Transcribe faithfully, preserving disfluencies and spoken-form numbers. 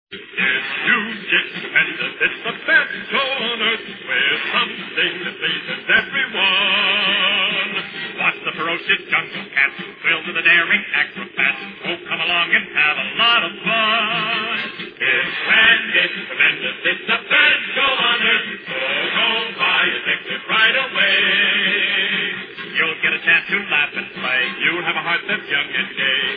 Yes, you get stupendous. It's the best show on earth where something that pleases everyone. Watch the ferocious jungle cats, thrill to the daring acrobats. Oh, come along and have a lot of fun. It's grand, it's tremendous. It's the best show on earth. So go buy a ticket right away. You'll get a chance to laugh and play. You'll have a heart that's young and gay.